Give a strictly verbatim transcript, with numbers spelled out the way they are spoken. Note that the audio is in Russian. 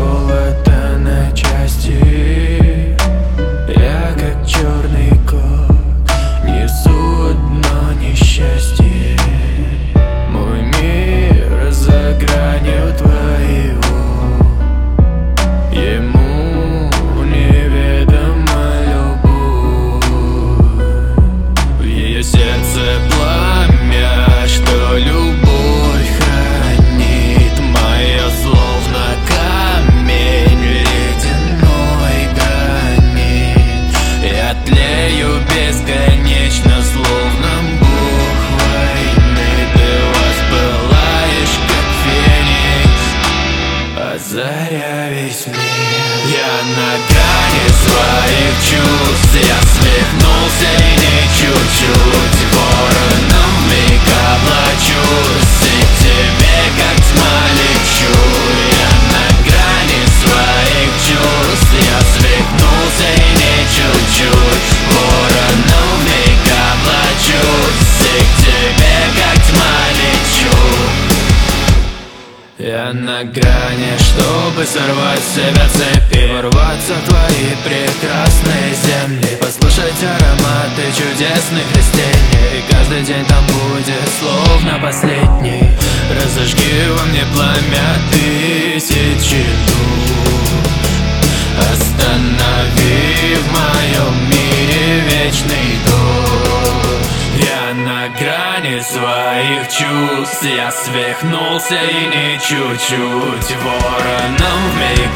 золото на части. Я как черный кот несу одно несчастье. Мой мир за гранью твоего. Ему неведома любовь. В ее сердце пламя, что любовь хранит. Мое словно камень ледяной гранит. Я тлею бесконечно, словно бог войны. Ты воспылаешь, как феникс, озаря весь мир. Я на грани своих чувств. Я свихнулся и не чуть-чуть. Вороном вмиг облачусь, и к тебе как тьма лечу. Я на грани своих чувств. Я свихнулся и не чуть-чуть. Вороном вмиг облачусь, и к тебе как тьма лечу. Я на грани, чтобы сорвать с себя цепи, ворваться в твои прекрасные земли, послушать ароматы чудесных растений. И каждый день там будет словно последний. Разожги во мне пламя тысячи душ. Останови в моем мире вечный дождь. Я на грани своих чувств. Я свихнулся и не чуть-чуть. Вороном вмиг